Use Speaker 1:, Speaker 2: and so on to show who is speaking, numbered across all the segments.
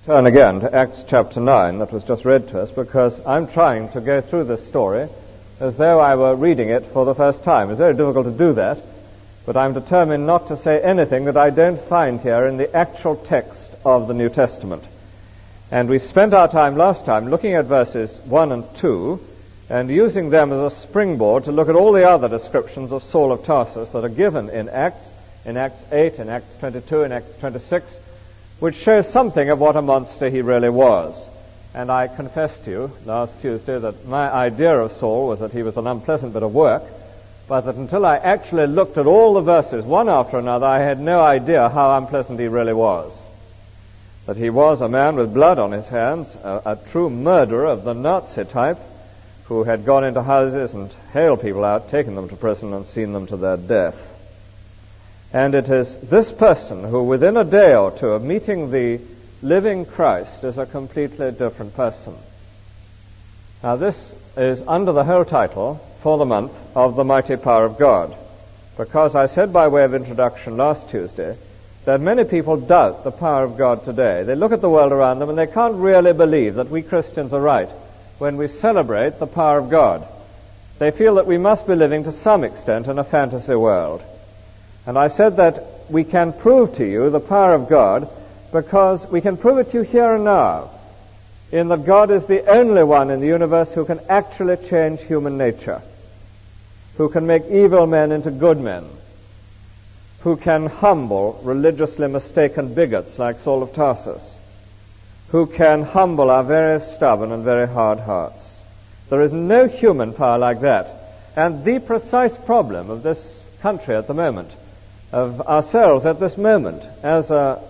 Speaker 1: turn again to Acts chapter 9 that was just read to us, because I'm trying to go through this story as though I were reading it for the first time. It's very difficult to do that, but I'm determined not to say anything that I don't find here in the actual text of the New Testament. And we spent our time last time looking at verses 1 and 2 and using them as a springboard to look at all the other descriptions of Saul of Tarsus that are given in Acts 8, in Acts 22, in Acts 26, which shows something of what a monster he really was. And I confessed to you last Tuesday that my idea of Saul was that he was an unpleasant bit of work, but that until I actually looked at all the verses one after another, I had no idea how unpleasant he really was. That he was a man with blood on his hands, a true murderer of the Nazi type, who had gone into houses and hailed people out, taken them to prison, and seen them to their death. And it is this person who, within a day or two of meeting the living Christ, is a completely different person. Now, this is under the whole title for the month of the mighty power of God, because I said by way of introduction last Tuesday that many people doubt the power of God today. They look at the world around them and they can't really believe that we Christians are right when we celebrate the power of God. They feel that we must be living to some extent in a fantasy world. And I said that we can prove to you the power of God because we can prove it to you here and now, in that God is the only one in the universe who can actually change human nature, who can make evil men into good men, who can humble religiously mistaken bigots like Saul of Tarsus, who can humble our very stubborn and very hard hearts. There is no human power like that. And the precise problem of this country at the moment, of ourselves at this moment, as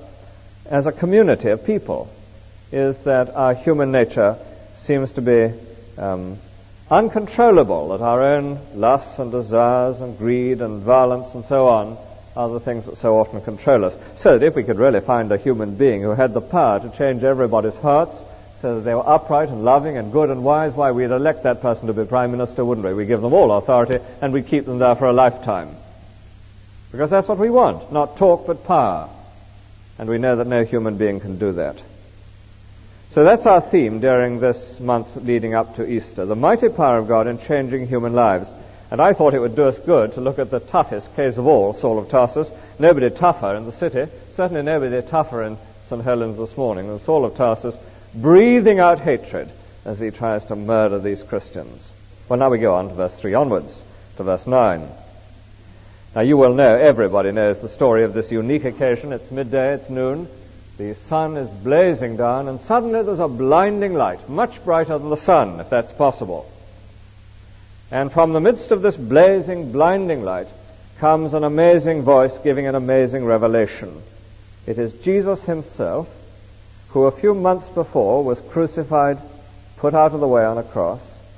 Speaker 1: a community of people, is that our human nature seems to be uncontrollable, that our own lusts and desires and greed and violence and so on are the things that so often control us. So that if we could really find a human being who had the power to change everybody's hearts so that they were upright and loving and good and wise, why, we'd elect that person to be Prime Minister, wouldn't we? We'd give them all authority and we'd keep them there for a lifetime. Because that's what we want, not talk but power. And we know that no human being can do that. So that's our theme during this month leading up to Easter, the mighty power of God in changing human lives. And I thought it would do us good to look at the toughest case of all, Saul of Tarsus. Nobody tougher in the city, certainly nobody tougher in St. Helens this morning than Saul of Tarsus, breathing out hatred as he tries to murder these Christians. Well, now we go on to verse 3 onwards, to verse 9. Now you will know, everybody knows the story of this unique occasion. It's midday, it's noon, the sun is blazing down, and suddenly there's a blinding light, much brighter than the sun, if that's possible. And from the midst of this blazing, blinding light comes an amazing voice giving an amazing revelation. It is Jesus himself, who a few months before was crucified, put out of the way on a cross,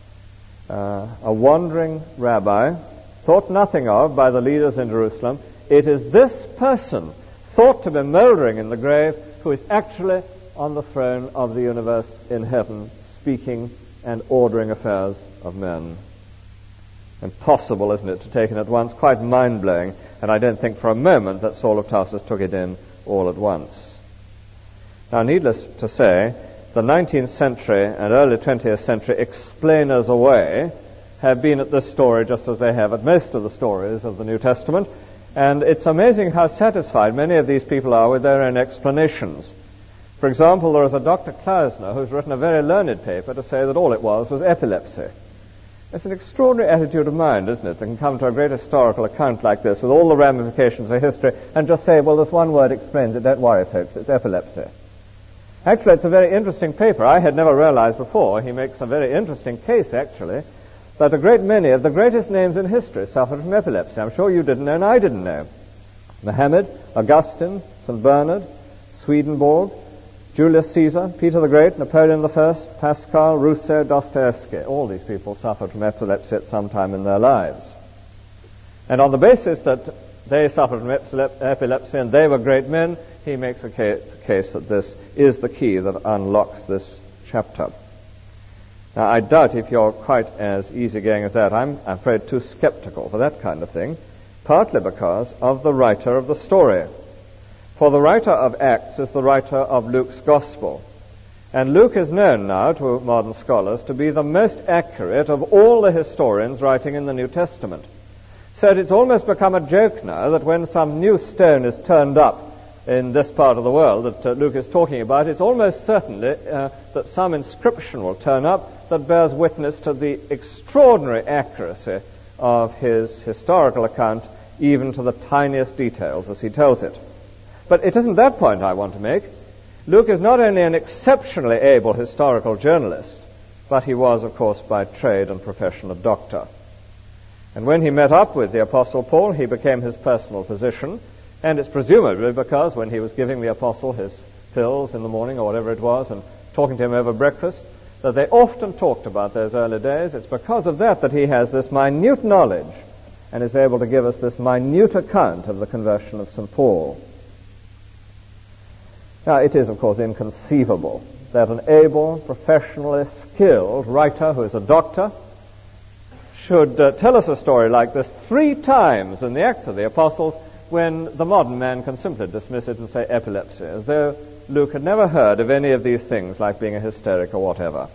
Speaker 1: a wandering rabbi, thought nothing of by the leaders in Jerusalem. It is this person, thought to be mouldering in the grave, who is actually on the throne of the universe in heaven, speaking and ordering affairs of men. Impossible, isn't it, to take in at once? Quite mind-blowing, and I don't think for a moment that Saul of Tarsus took it in all at once. Now, needless to say, the 19th century and early 20th century explainers away have been at this story just as they have at most of the stories of the New Testament, and it's amazing how satisfied many of these people are with their own explanations. For example, there is a Dr. Klausner who's written a very learned paper to say that all it was epilepsy. It's an extraordinary attitude of mind, isn't it, that can come to a great historical account like this with all the ramifications of history and just say, well, this one word explains it, don't worry, folks, it's epilepsy. Actually, it's a very interesting paper. I had never realized before. He makes a very interesting case, actually, that a great many of the greatest names in history suffered from epilepsy. I'm sure you didn't know, and I didn't know. Muhammad, Augustine, St. Bernard, Swedenborg, Julius Caesar, Peter the Great, Napoleon I, Pascal, Rousseau, Dostoevsky. All these people suffered from epilepsy at some time in their lives. And on the basis that they suffered from epilepsy and they were great men, he makes a case that this is the key that unlocks this chapter. Now, I doubt if you're quite as easygoing as that. I'm afraid too skeptical for that kind of thing, partly because of the writer of the story. For the writer of Acts is the writer of Luke's Gospel. And Luke is known now to modern scholars to be the most accurate of all the historians writing in the New Testament. So it's almost become a joke now that when some new stone is turned up in this part of the world that Luke is talking about, it's almost certainly that some inscription will turn up that bears witness to the extraordinary accuracy of his historical account, even to the tiniest details as he tells it. But it isn't that point I want to make. Luke is not only an exceptionally able historical journalist, but he was, of course, by trade and profession a doctor. And when he met up with the Apostle Paul, he became his personal physician, and it's presumably because when he was giving the Apostle his pills in the morning or whatever it was, and talking to him over breakfast, that they often talked about those early days. It's because of that that he has this minute knowledge and is able to give us this minute account of the conversion of St. Paul. Now, it is, of course, inconceivable that an able, professionally skilled writer who is a doctor should tell us a story like this 3 times in the Acts of the Apostles when the modern man can simply dismiss it and say epilepsy, as though Luke had never heard of any of these things like being a hysteric or whatever.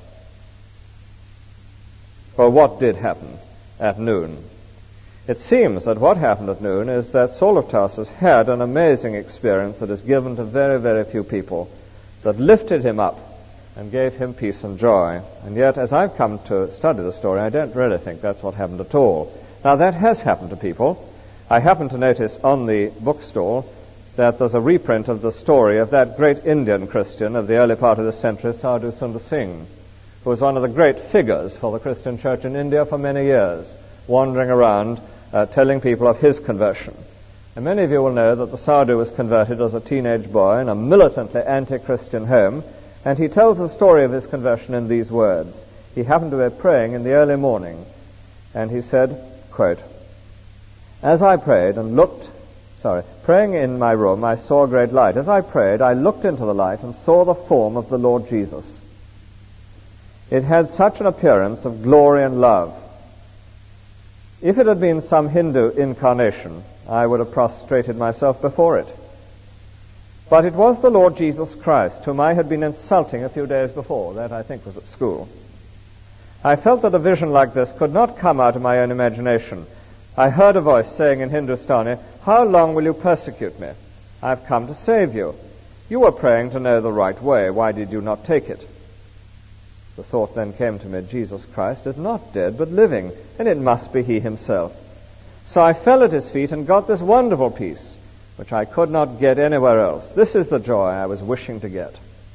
Speaker 1: Well, what did happen at noon? It seems that what happened at noon is that Saul of Tarsus had an amazing experience that is given to very, very few people, that lifted him up and gave him peace and joy. And yet, as I've come to study the story, I don't really think that's what happened at all. Now, that has happened to people. I happen to notice on the bookstall that there's a reprint of the story of that great Indian Christian of the early part of this century, Sadhu Sundar Singh, who was one of the great figures for the Christian church in India for many years, wandering around telling people of his conversion. And many of you will know that the Sadhu was converted as a teenage boy in a militantly anti-Christian home, and he tells the story of his conversion in these words. He happened to be praying in the early morning, and he said, quote, "As I prayed and praying in my room, I saw a great light. As I prayed, I looked into the light and saw the form of the Lord Jesus. It had such an appearance of glory and love. If it had been some Hindu incarnation, I would have prostrated myself before it. But it was the Lord Jesus Christ, whom I had been insulting a few days before. That, I think, was at school. I felt that a vision like this could not come out of my own imagination. I heard a voice saying in Hindustani, 'How long will you persecute me? I have come to save you. You were praying to know the right way. Why did you not take it?' The thought then came to me, Jesus Christ is not dead, but living, and it must be he himself. So I fell at his feet and got this wonderful peace, which I could not get anywhere else. This is the joy I was wishing to get."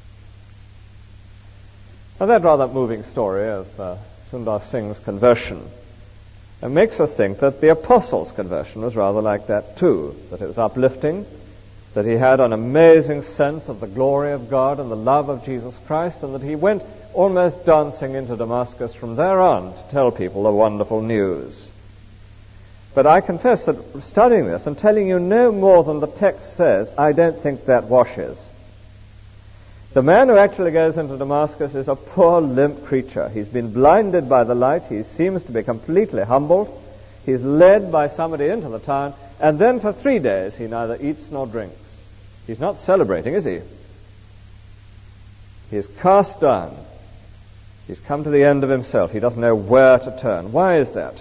Speaker 1: Now, that rather moving story of Sundar Singh's conversion makes us think that the Apostle's conversion was rather like that too, that it was uplifting, that he had an amazing sense of the glory of God and the love of Jesus Christ, and that he went almost dancing into Damascus from there on to tell people the wonderful news. But I confess that studying this and telling you no more than the text says, I don't think that washes. The man who actually goes into Damascus is a poor, limp creature. He's been blinded by the light. He seems to be completely humbled. He's led by somebody into the town, and then for 3 days he neither eats nor drinks. He's not celebrating, is he? He's cast down. He's come to the end of himself. He doesn't know where to turn. Why is that?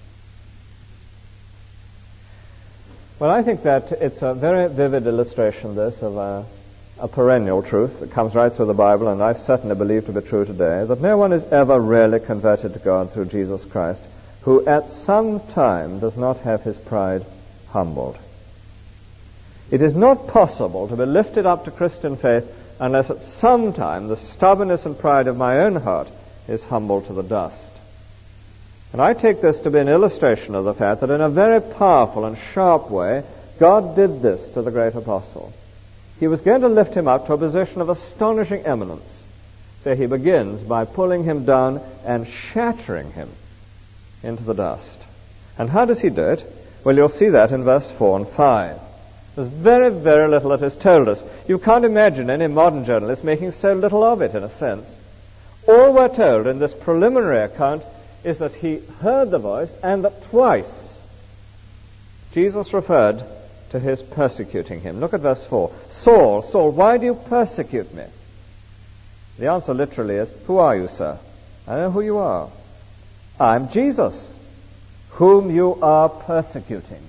Speaker 1: Well, I think that it's a very vivid illustration, this, of a perennial truth that comes right through the Bible, and I certainly believe to be true today, that no one is ever really converted to God through Jesus Christ who at some time does not have his pride humbled. It is not possible to be lifted up to Christian faith unless at some time the stubbornness and pride of my own heart is humbled to the dust. And I take this to be an illustration of the fact that in a very powerful and sharp way, God did this to the great apostle. He was going to lift him up to a position of astonishing eminence. So he begins by pulling him down and shattering him into the dust. And how does he do it? Well, you'll see that in verse 4 and 5. There's very, very little that is told us. You can't imagine any modern journalist making so little of it, in a sense. All we're told in this preliminary account is that he heard the voice and that twice Jesus referred to his persecuting him. Look at verse 4. Saul, Saul, why do you persecute me? The answer literally is, who are you, sir? I know who you are. I'm Jesus, whom you are persecuting.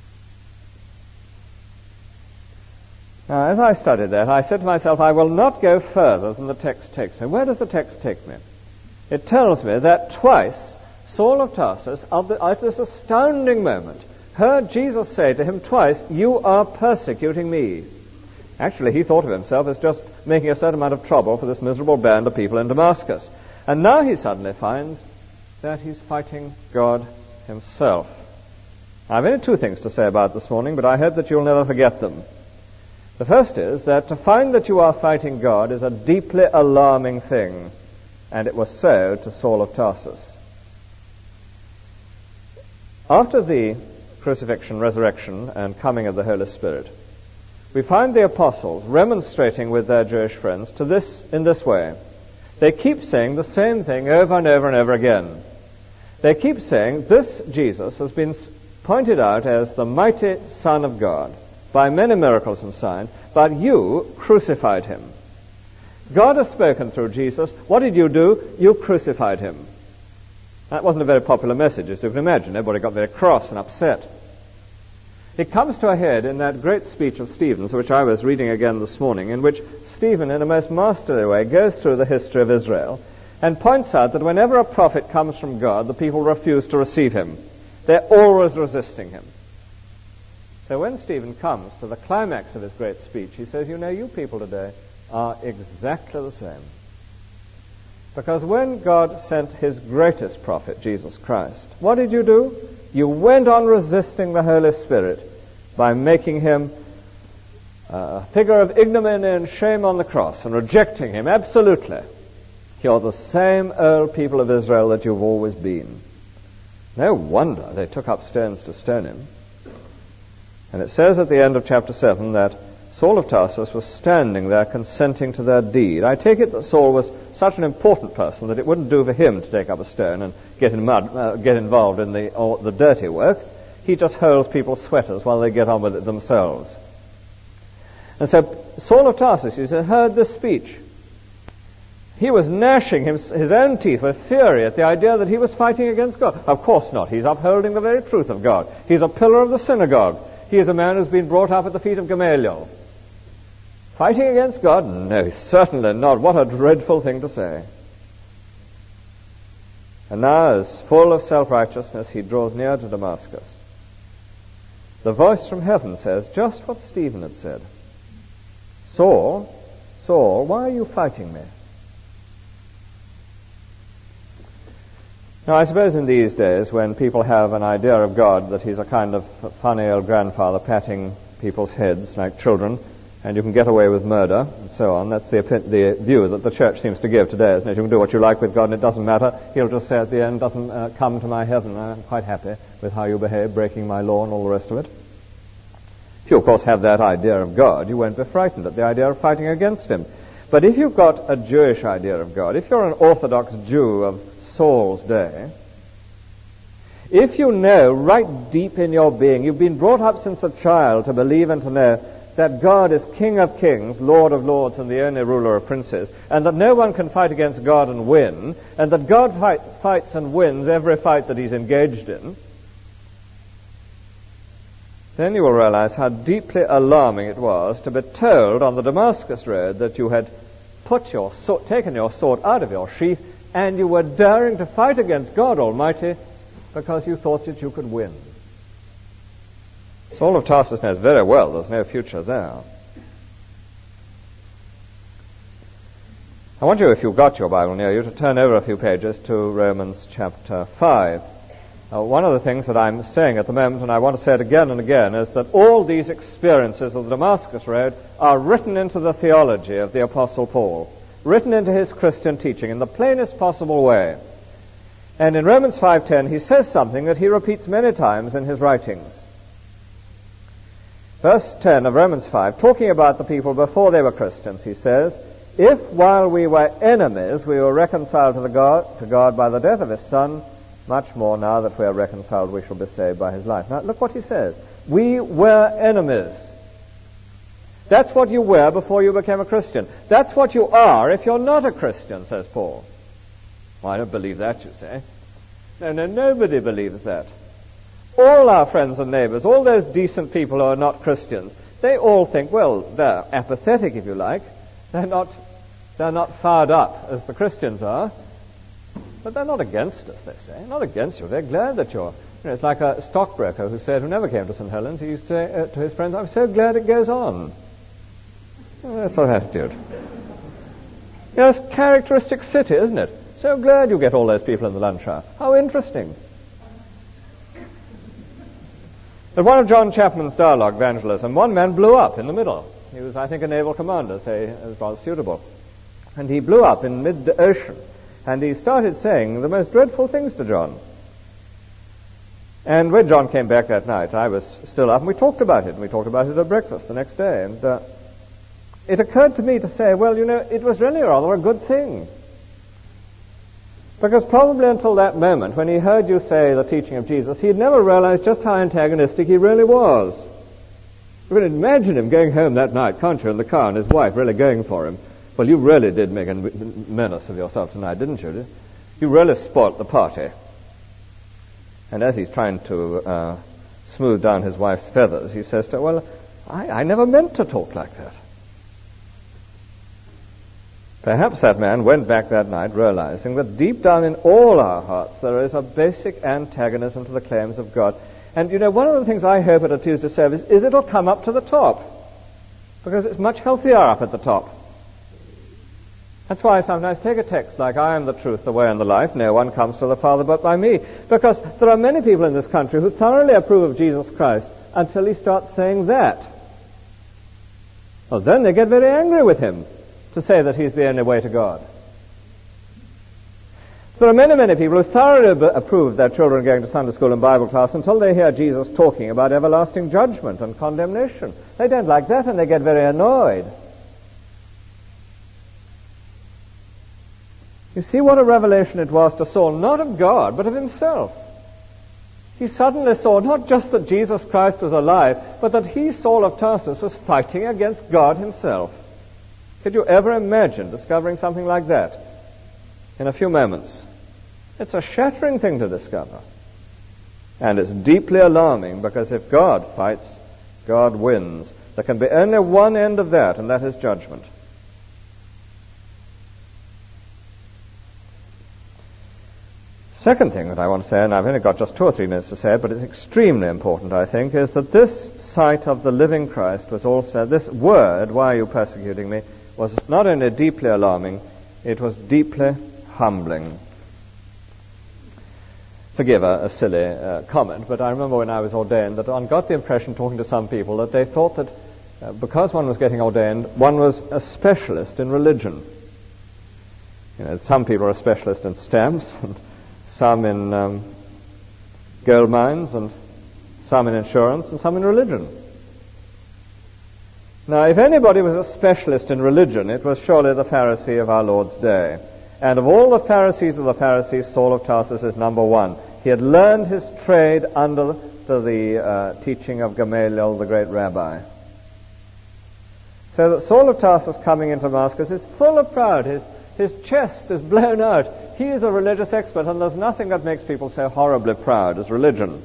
Speaker 1: Now, as I studied that, I said to myself, I will not go further than the text takes me. Where does the text take me? It tells me that twice Saul of Tarsus, at this astounding moment, heard Jesus say to him twice, you are persecuting me. Actually, he thought of himself as just making a certain amount of trouble for this miserable band of people in Damascus. And now he suddenly finds that he's fighting God himself. I've only two things to say about it this morning, but I hope that you'll never forget them. The first is that to find that you are fighting God is a deeply alarming thing, and it was so to Saul of Tarsus. After the crucifixion, resurrection, and coming of the Holy Spirit, we find the apostles remonstrating with their Jewish friends in this way. They keep saying the same thing over and over and over again. They keep saying, this Jesus has been pointed out as the mighty Son of God by many miracles and signs, but you crucified him. God has spoken through Jesus. What did you do? You crucified him. That wasn't a very popular message, as you can imagine. Everybody got very cross and upset. It comes to a head in that great speech of Stephen's, which I was reading again this morning, in which Stephen, in a most masterly way, goes through the history of Israel and points out that whenever a prophet comes from God, the people refuse to receive him. They're always resisting him. So when Stephen comes to the climax of his great speech, he says, you know, you people today are exactly the same. Because when God sent his greatest prophet, Jesus Christ, what did you do? You went on resisting the Holy Spirit by making him a figure of ignominy and shame on the cross and rejecting him absolutely. You're the same old people of Israel that you've always been. No wonder they took up stones to stone him. And it says at the end of chapter 7 that Saul of Tarsus was standing there consenting to their deed. I take it that Saul was such an important person that it wouldn't do for him to take up a stone and get involved in the dirty work. He just holds people's sweaters while they get on with it themselves. And so Saul of Tarsus, you said, heard this speech. He was gnashing his own teeth with fury at the idea that he was fighting against God. Of course not. He's upholding the very truth of God. He's a pillar of the synagogue. He is a man who's been brought up at the feet of Gamaliel. Fighting against God? No, certainly not. What a dreadful thing to say. And now, as full of self-righteousness, he draws near to Damascus. The voice from heaven says just what Stephen had said. Saul, Saul, why are you fighting me? Now, I suppose in these days, when people have an idea of God that he's a kind of funny old grandfather patting people's heads like children, and you can get away with murder, and so on, that's the view that the church seems to give today, isn't it? You can do what you like with God, and it doesn't matter. He'll just say at the end, doesn't come to my heaven. I'm quite happy with how you behave, breaking my law and all the rest of it. If you, of course, have that idea of God, you won't be frightened at the idea of fighting against him. But if you've got a Jewish idea of God, if you're an Orthodox Jew of Saul's day, if you know right deep in your being, you've been brought up since a child to believe and to know that God is King of kings, Lord of lords, and the only ruler of princes, and that no one can fight against God and win, and that God fights and wins every fight that he's engaged in, then you will realize how deeply alarming it was to be told on the Damascus road that you had taken your sword out of your sheath and you were daring to fight against God Almighty because you thought that you could win. Saul of Tarsus knows very well there's no future there. I want you, if you've got your Bible near you, to turn over a few pages to Romans chapter 5. One of the things that I'm saying at the moment, and I want to say it again and again, is that all these experiences of the Damascus Road are written into the theology of the Apostle Paul, written into his Christian teaching in the plainest possible way. And in Romans 5:10, he says something that he repeats many times in his writings. Verse 10 of Romans 5, talking about the people before they were Christians, he says, "If while we were enemies we were reconciled to God by the death of his Son, much more now that we are reconciled we shall be saved by his life." Now look what he says. We were enemies. That's what you were before you became a Christian. That's what you are if you're not a Christian, says Paul. Well, I don't believe that, you say. No, nobody believes that. All our friends and neighbors, all those decent people who are not Christians, they all think, well, they're apathetic, if you like. They're not fired up as the Christians are. But they're not against us, they say. Not against you. They're glad that you're... it's like a stockbroker who said, who never came to St. Helens, he used to say to his friends, I'm so glad it goes on. Well, that's our attitude. It's a characteristic city, isn't it? So glad you get all those people in the lunch hour. How interesting. At one of John Chapman's dialogue evangelism, one man blew up in the middle. He was, I think, a naval commander, so it was rather suitable. And he blew up in mid-ocean. And he started saying the most dreadful things to John. And when John came back that night, I was still up, and we talked about it. And we talked about it at breakfast the next day. And it occurred to me to say, well, it was really rather a good thing. Because probably until that moment, when he heard you say the teaching of Jesus, he'd never realized just how antagonistic he really was. You can imagine him going home that night, can't you, in the car, and his wife really going for him. Well, you really did make a menace of yourself tonight, didn't you? You really spoilt the party. And as he's trying to smooth down his wife's feathers, he says to her, well, I never meant to talk like that. Perhaps that man went back that night realizing that deep down in all our hearts there is a basic antagonism to the claims of God. And one of the things I hope at a Tuesday service is it'll come up to the top, because it's much healthier up at the top. That's why I sometimes take a text like, I am the truth, the way, and the life. No one comes to the Father but by me. Because there are many people in this country who thoroughly approve of Jesus Christ until he starts saying that. Well, then they get very angry with him to say that he's the only way to God. There are many, many people who thoroughly approve of their children going to Sunday school and Bible class until they hear Jesus talking about everlasting judgment and condemnation. They don't like that, and they get very annoyed. You see what a revelation it was to Saul, not of God, but of himself. He suddenly saw not just that Jesus Christ was alive, but that he, Saul of Tarsus, was fighting against God himself. Could you ever imagine discovering something like that in a few moments? It's a shattering thing to discover. And it's deeply alarming, because if God fights, God wins. There can be only one end of that, and that is judgment. Second thing that I want to say, and I've only got just 2 or 3 minutes to say it, but it's extremely important, I think, is that this sight of the living Christ was also, this word, why are you persecuting me, was not only deeply alarming, it was deeply humbling. Forgive a silly comment, but I remember when I was ordained that I got the impression, talking to some people, that they thought that because one was getting ordained, one was a specialist in religion. Some people are a specialist in stamps, and some in gold mines, and some in insurance, and some in religion. Now, if anybody was a specialist in religion, it was surely the Pharisee of our Lord's day. And of all the Pharisees of the Pharisees, Saul of Tarsus is number 1. He had learned his trade under the teaching of Gamaliel, the great rabbi. So that Saul of Tarsus coming into Damascus is full of pride. His chest is blown out. He is a religious expert, and there's nothing that makes people so horribly proud as religion.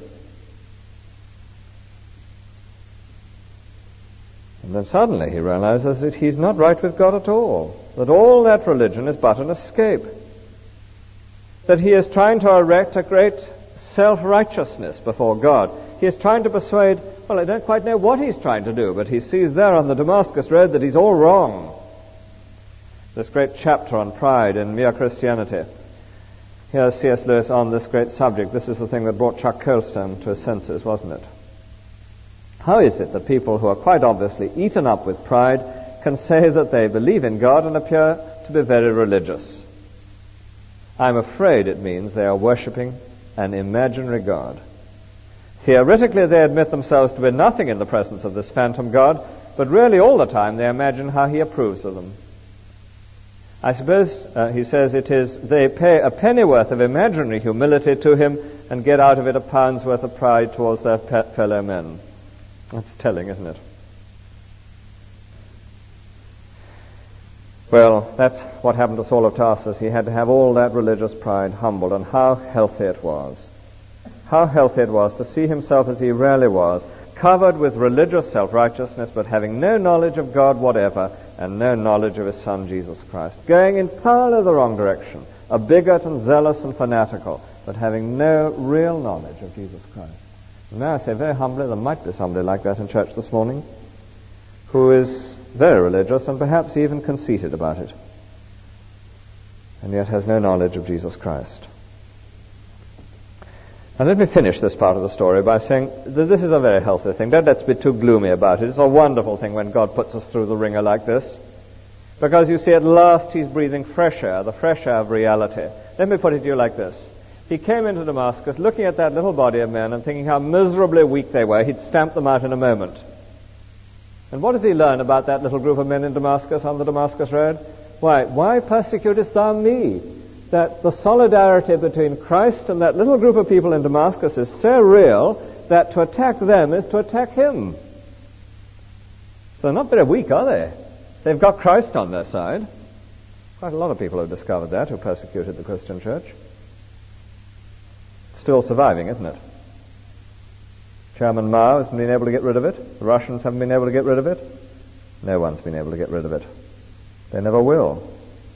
Speaker 1: And then suddenly he realizes that he's not right with God at all, that all that religion is but an escape, that he is trying to erect a great self-righteousness before God. He is trying to persuade, well, I don't quite know what he's trying to do, but he sees there on the Damascus Road that he's all wrong. This great chapter on pride in Mere Christianity. Here's C.S. Lewis on this great subject. This is the thing that brought Chuck Colstone to his senses, wasn't it? How is it that people who are quite obviously eaten up with pride can say that they believe in God and appear to be very religious? I'm afraid it means they are worshipping an imaginary God. Theoretically, they admit themselves to be nothing in the presence of this phantom God, but really all the time they imagine how he approves of them. I suppose, he says, it is they pay a pennyworth of imaginary humility to him and get out of it a pound's worth of pride towards their fellow men. That's telling, isn't it? Well, that's what happened to Saul of Tarsus. He had to have all that religious pride humbled, and how healthy it was. How healthy it was to see himself as he really was, covered with religious self-righteousness, but having no knowledge of God whatever, and no knowledge of his Son, Jesus Christ. Going entirely the wrong direction, a bigot and zealous and fanatical, but having no real knowledge of Jesus Christ. And now I say very humbly, there might be somebody like that in church this morning, who is very religious and perhaps even conceited about it, and yet has no knowledge of Jesus Christ. And let me finish this part of the story by saying that this is a very healthy thing. Don't let's be too gloomy about it. It's a wonderful thing when God puts us through the ringer like this, because you see, at last he's breathing fresh air, the fresh air of reality. Let me put it to you like this. He came into Damascus looking at that little body of men and thinking how miserably weak they were. He'd stamp them out in a moment. And what does he learn about that little group of men in Damascus, on the Damascus Road? Why persecutest thou me? That the solidarity between Christ and that little group of people in Damascus is so real that to attack them is to attack him. So they're not very weak, are they? They've got Christ on their side. Quite a lot of people have discovered that, who persecuted the Christian church. It's still surviving, isn't it? Chairman Mao hasn't been able to get rid of it. The Russians haven't been able to get rid of it. No one's been able to get rid of it. They never will.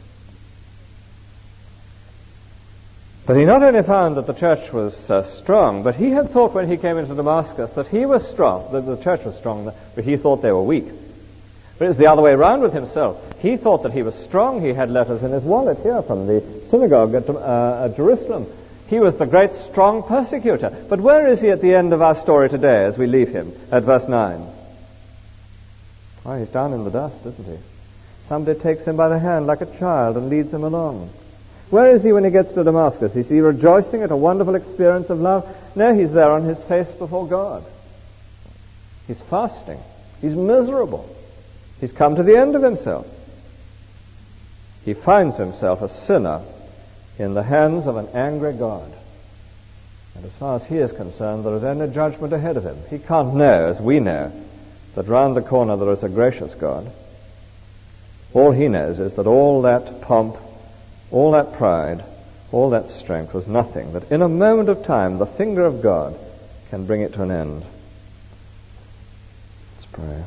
Speaker 1: But he not only found that the church was strong, but he had thought when he came into Damascus that he was strong, that the church was strong, but he thought they were weak. But it's the other way around with himself. He thought that he was strong. He had letters in his wallet here from the synagogue at Jerusalem. He was the great, strong persecutor. But where is he at the end of our story today as we leave him at verse 9? Oh, he's down in the dust, isn't he? Somebody takes him by the hand like a child and leads him along. Where is he when he gets to Damascus? Is he rejoicing at a wonderful experience of love? No, he's there on his face before God. He's fasting. He's miserable. He's come to the end of himself. He finds himself a sinner in the hands of an angry God. And as far as he is concerned, there is only judgment ahead of him. He can't know, as we know, that round the corner there is a gracious God. All he knows is that all that pomp, all that pride, all that strength was nothing, that in a moment of time the finger of God can bring it to an end. Let's pray.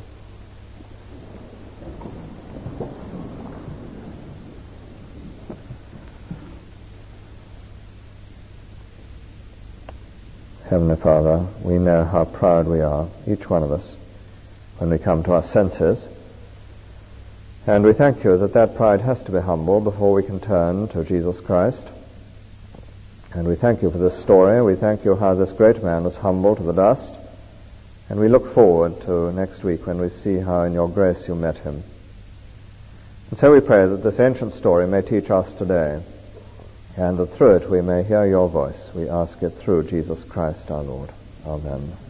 Speaker 1: Heavenly Father, we know how proud we are, each one of us, when we come to our senses. And we thank you that that pride has to be humbled before we can turn to Jesus Christ. And we thank you for this story. We thank you how this great man was humbled to the dust. And we look forward to next week when we see how in your grace you met him. And so we pray that this ancient story may teach us today, and that through it we may hear your voice. We ask it through Jesus Christ our Lord. Amen.